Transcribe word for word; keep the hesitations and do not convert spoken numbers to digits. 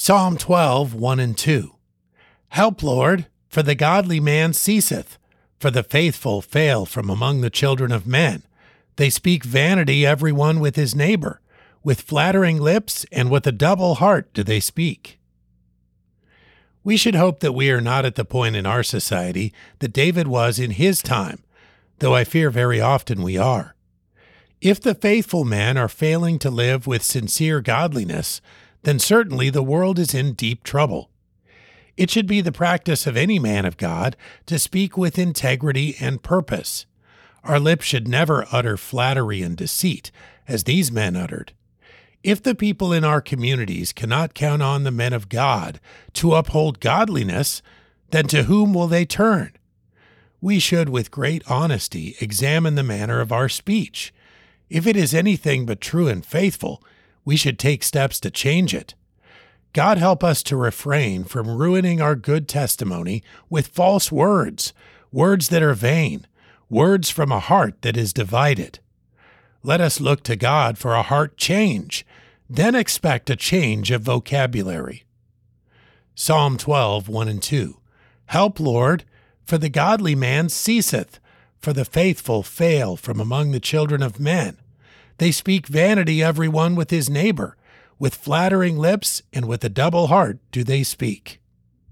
Psalm twelve, one and two. Help, Lord, for the godly man ceaseth, for the faithful fail from among the children of men. They speak vanity every one with his neighbor. With flattering lips and with a double heart do they speak. We should hope that we are not at the point in our society that David was in his time, though I fear very often we are. If the faithful men are failing to live with sincere godliness, then certainly the world is in deep trouble. It should be the practice of any man of God to speak with integrity and purpose. Our lips should never utter flattery and deceit, as these men uttered. If the people in our communities cannot count on the men of God to uphold godliness, then to whom will they turn? We should, with great honesty, examine the manner of our speech. If it is anything but true and faithful, we should take steps to change it. God help us to refrain from ruining our good testimony with false words, words that are vain, words from a heart that is divided. Let us look to God for a heart change, then expect a change of vocabulary. Psalm twelve, one and two. Help, Lord, for the godly man ceaseth, for the faithful fail from among the children of men. They speak vanity every one with his neighbor. With flattering lips and with a double heart do they speak.